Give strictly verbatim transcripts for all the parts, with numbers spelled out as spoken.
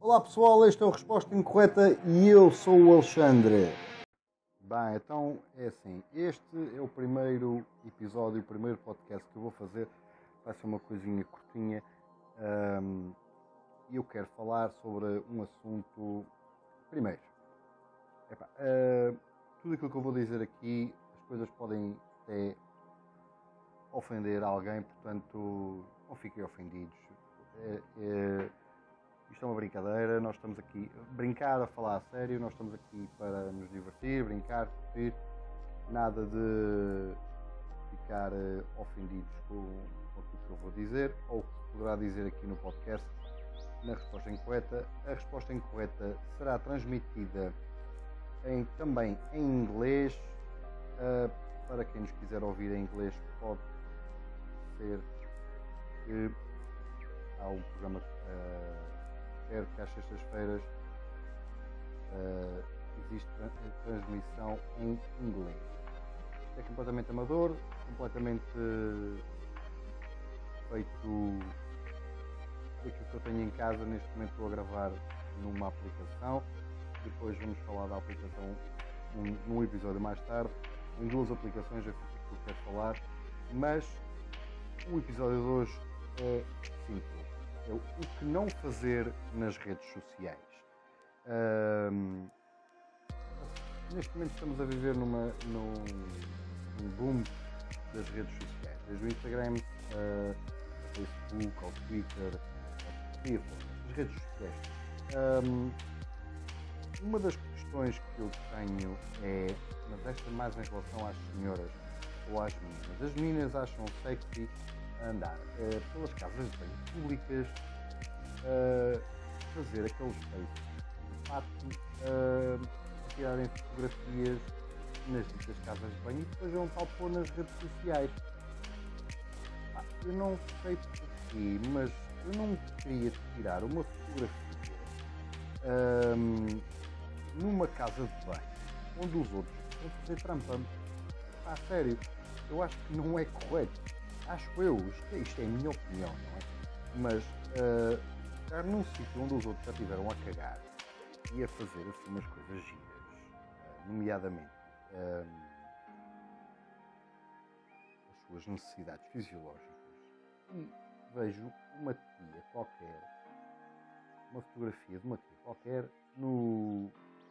Olá pessoal, este é o Resposta Incorreta e eu sou o Alexandre. Bem, então é assim, este é o primeiro episódio, o primeiro podcast que eu vou fazer. Vai ser uma coisinha curtinha um, e eu quero falar sobre um assunto. Primeiro, epá, uh, tudo aquilo que eu vou dizer aqui, as coisas podem até ofender alguém, portanto não fiquem ofendidos. É, é, Isto é uma brincadeira, nós estamos aqui a brincar, a falar a sério, nós estamos aqui para nos divertir, brincar, curtir, nada de ficar uh, ofendidos com, com aquilo que eu vou dizer ou o que poderá dizer aqui no podcast na Resposta Incorreta. A Resposta Incorreta será transmitida em, também em inglês, uh, para quem nos quiser ouvir em inglês pode ser que há um programa uh, quer que às sextas-feiras uh, existe transmissão em inglês. Isto é completamente amador, completamente uh, feito daquilo que eu tenho em casa. Neste momento estou a gravar numa aplicação, depois vamos falar da aplicação num, num episódio mais tarde, em duas aplicações é que eu quero falar, mas o episódio de hoje é simples. É o que não fazer nas redes sociais. Um, neste momento estamos a viver numa, num, num boom das redes sociais, desde o Instagram, uh, ao Facebook, ao Twitter, as redes sociais. Um, uma das questões que eu tenho é, mas esta mais em relação às senhoras ou às meninas. As meninas acham sexy andar uh, pelas casas de banho públicas, uh, fazer aqueles feitos de fato, uh, tirarem fotografias nas ditas casas de banho e depois vão tal pôr nas redes sociais. Ah, eu não sei porquê, mas eu não queria tirar uma fotografia um, numa casa de banho onde os outros vão fazer trampa. Ah, sério, eu acho que não é correto. Acho eu, isto, isto é a minha opinião, não é? Mas uh, estar num sítio onde os outros já estiveram a cagar e a fazer assim umas coisas giras, uh, nomeadamente uh, as suas necessidades fisiológicas, e vejo uma tia qualquer, uma fotografia de uma tia qualquer no,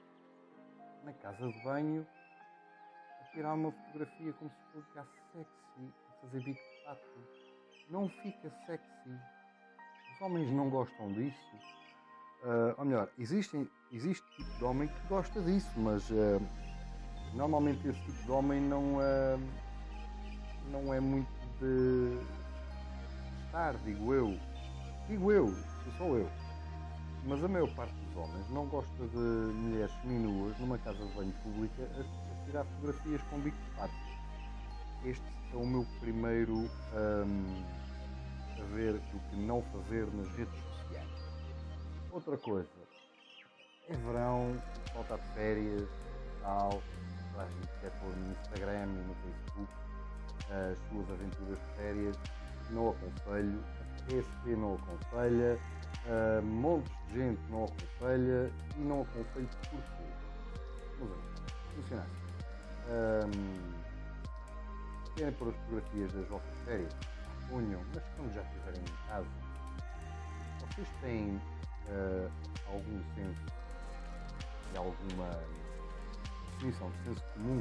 na casa de banho a tirar uma fotografia como se fosse sexy, a fazer bico de pato. Não fica sexy. Os homens não gostam disso. Uh, ou melhor, existem, existe tipo de homem que gosta disso, mas uh, normalmente esse tipo de homem não, uh, não é muito de estar, digo eu. Digo eu, sou eu. Mas a maior parte dos homens não gosta de mulheres seminuas numa casa de banho pública a, a tirar fotografias com bico de pato. Este é o meu primeiro um, a ver o que não fazer nas redes sociais. Outra coisa, é verão, falta de férias, tal, a gente quer pôr no Instagram e no Facebook as suas aventuras de férias. Não aconselho, a S P não aconselha, uh, montes de gente não aconselha e não aconselho porquê. Vamos ver, funciona assim. Um, querem pôr as fotografias das vossas férias? Ponham, mas quando já estiverem em casa, vocês têm uh, algum senso e alguma definição de senso comum?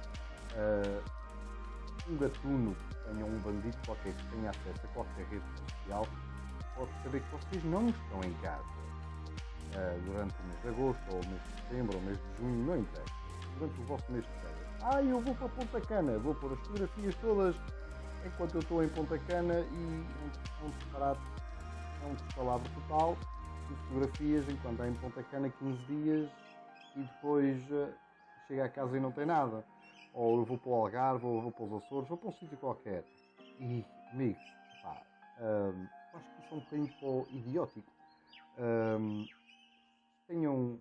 Uh, um gatuno que tenha um bandido qualquer que tenha acesso a qualquer rede social pode saber que vocês não estão em casa uh, durante o mês de agosto, ou o mês de setembro, ou o mês de junho, não interessa, durante o vosso mês de férias. Ah, eu vou para Ponta Cana, vou pôr as fotografias todas enquanto eu estou em Ponta Cana e um disparate, é um descalabro total de fotografias enquanto está em Ponta Cana quinze dias e depois uh, chega a casa e não tem nada. Ou eu vou para o Algarve, ou eu vou para os Açores, vou para um sítio qualquer. E, amigos, pá, um, acho que isso é um bocadinho pô, idiótico. Um, tenham,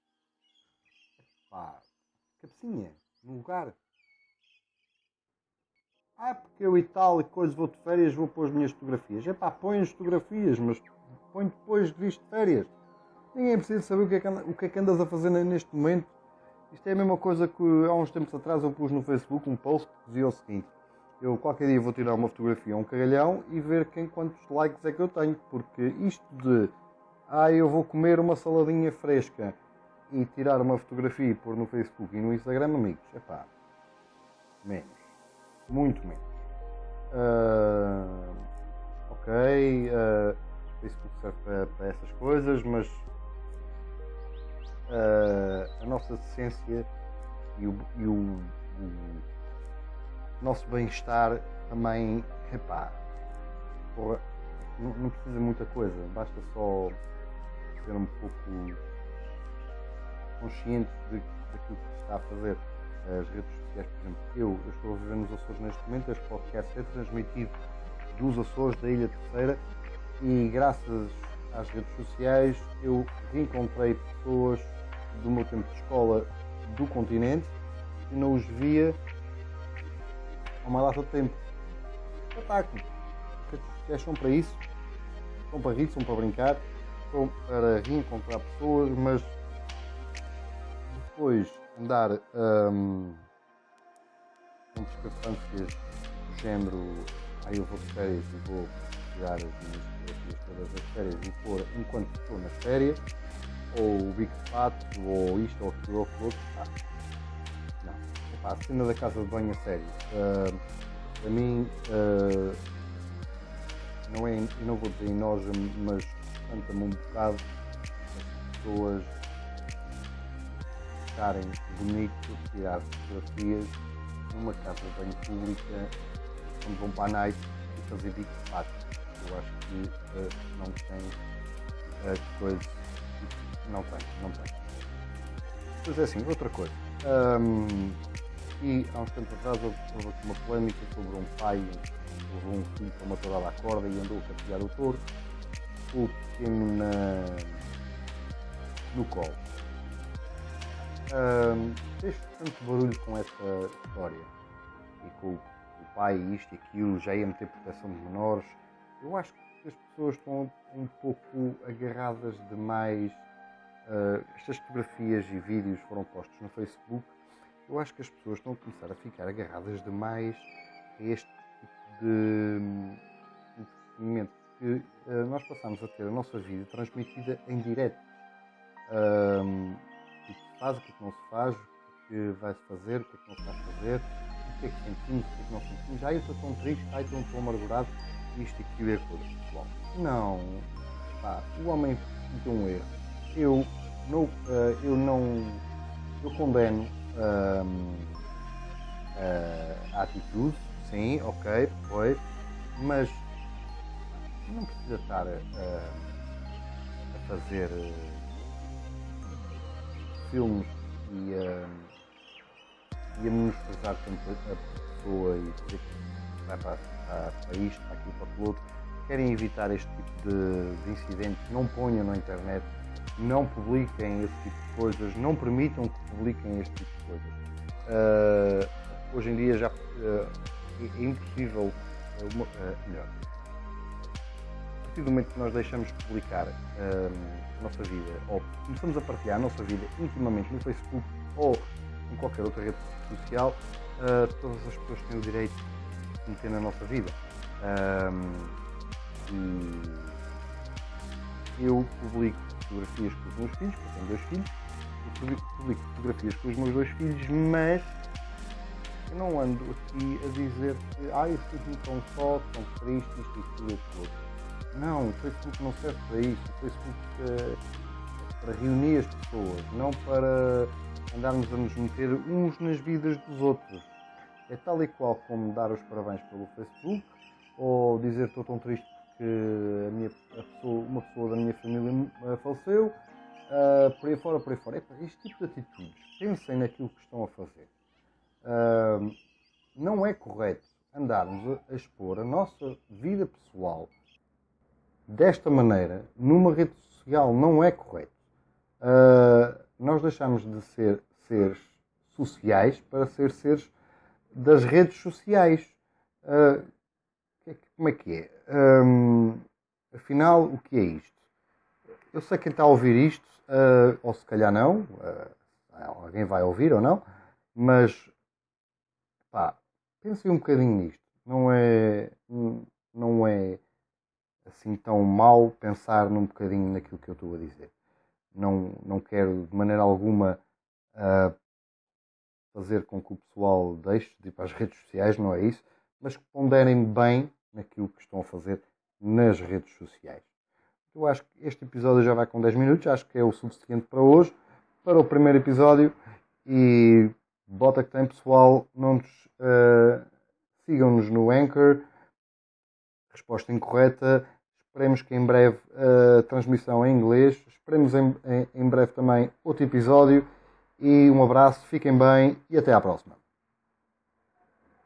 pá, cabecinha no lugar. Ah, porque eu e tal e coisas vou de férias, vou pôr as minhas fotografias. É pá, põe as fotografias, mas põe depois de visto de férias. Ninguém precisa saber o que, é que anda, o que é que andas a fazer neste momento. Isto é a mesma coisa que há uns tempos atrás eu pus no Facebook um post que dizia o seguinte: eu qualquer dia vou tirar uma fotografia a um caralhão e ver quem quantos likes é que eu tenho, porque isto de ah, eu vou comer uma saladinha fresca e tirar uma fotografia e pôr no Facebook e no Instagram, amigos, é pá, menos, muito menos. Uh, ok, uh, o Facebook serve para, para essas coisas, mas uh, a nossa essência e o, e o, o nosso bem-estar também, epá, porra, não, não precisa de muita coisa, basta só ser um pouco consciente de, daquilo que se está a fazer. As redes sociais, por exemplo, eu, eu estou a viver nos Açores neste momento, este podcast é transmitido dos Açores, da Ilha Terceira, e graças às redes sociais eu reencontrei pessoas do meu tempo de escola do continente e não os via há uma data de tempo. Espetáculo! As redes sociais são para isso, são para rir, são para brincar, são para reencontrar pessoas, mas depois andar hum, com discrepâncias do género ah, eu vou de férias e vou tirar as minhas fotografias todas das férias e pôr enquanto estou nas férias, ou o bico de pato, ou isto, ou aquilo, ou aquilo outro. Ah, não. Epá, a cena da casa de banho a sério. Uh, para mim, uh, não é, eu não vou dizer enoja-me, mas espanta-me um bocado as pessoas acharem bonito tirar fotografias numa casa de banho pública quando vão para a night e fazer bico de pato. Eu acho que uh, não tem as uh, coisas. Não tem, não tem. Pois é assim, outra coisa. Um, e há uns tempos atrás houve, houve aqui uma polémica sobre um pai que levou um filho para uma tourada à corda e andou a castigar o touro, o pequeno na, no colo. Um, fez tanto barulho com essa história e com o, o pai isto e aquilo, já ia meter proteção de menores. Eu acho que as pessoas estão um pouco agarradas demais. Uh, estas fotografias e vídeos foram postos no Facebook. Eu acho que as pessoas estão a começar a ficar agarradas demais a este tipo de entretenimento, que uh, nós passamos a ter a nossa vida transmitida em direto. Uh, o que é que se faz, o que é que não se faz, o que é que vai-se fazer, o que é que não se vai fazer, o que é que sentimos, o que é que não sentimos. Ah, eu estou tão triste, ah, eu estou amargurado, isto e aquilo e aquilo. Bom, não, pá, o homem cometeu um erro. Eu não, uh, eu não, eu condeno uh, uh, a atitude, sim, ok, foi, mas não precisa estar uh, a fazer uh, filmes e, uh, e a menosprezar tanto a pessoa e dizer que vai para, para, para isto, para aquilo, para aquilo outro. Querem evitar este tipo de, de incidentes, não ponham na internet. Não publiquem esse tipo de coisas, não permitam que publiquem este tipo de coisas. Uh, hoje em dia já uh, é impossível, uh, uma, uh, melhor, a partir do momento que nós deixamos de publicar uh, a nossa vida, ou começamos a partilhar a nossa vida intimamente no Facebook ou em qualquer outra rede social, uh, todas as pessoas têm o direito de meter na nossa vida. Uh, e eu publico fotografias com os meus filhos, porque eu tenho dois filhos, eu publico fotografias com os meus dois filhos, mas eu não ando aqui a dizer que ah, eu sinto-me tão só, tão triste, isto e aquilo e aquilo. Não, o Facebook não serve para isso, o Facebook é para reunir as pessoas, não para andarmos a nos meter uns nas vidas dos outros. É tal e qual como dar os parabéns pelo Facebook, ou dizer que estou tão triste que a minha, a pessoa, uma pessoa da minha família faleceu, uh, por aí fora, por aí fora. É, este tipo de atitudes, pensem naquilo que estão a fazer. Uh, não é correto andarmos a, a expor a nossa vida pessoal desta maneira, numa rede social, não é correto. Uh, nós deixamos de ser seres sociais para ser seres das redes sociais. Uh, Como é que é? Um, afinal, o que é isto? eu sei quem está a ouvir isto, uh, ou se calhar não, uh, alguém vai ouvir ou não, mas pá, pensem um bocadinho nisto. Não é, não é assim tão mau pensar num bocadinho naquilo que eu estou a dizer. Não, não quero de maneira alguma uh, fazer com que o pessoal deixe de ir para as redes sociais, não é isso, mas que ponderem bem naquilo que estão a fazer nas redes sociais. Eu acho que este episódio já vai com dez minutos, acho que é o suficiente para hoje, para o primeiro episódio. E bota que tem, pessoal, não nos, uh, sigam-nos no Anchor. Resposta incorreta. Esperemos que em breve a uh, transmissão em inglês. Esperemos em, em, em breve também outro episódio. E um abraço, fiquem bem e até à próxima.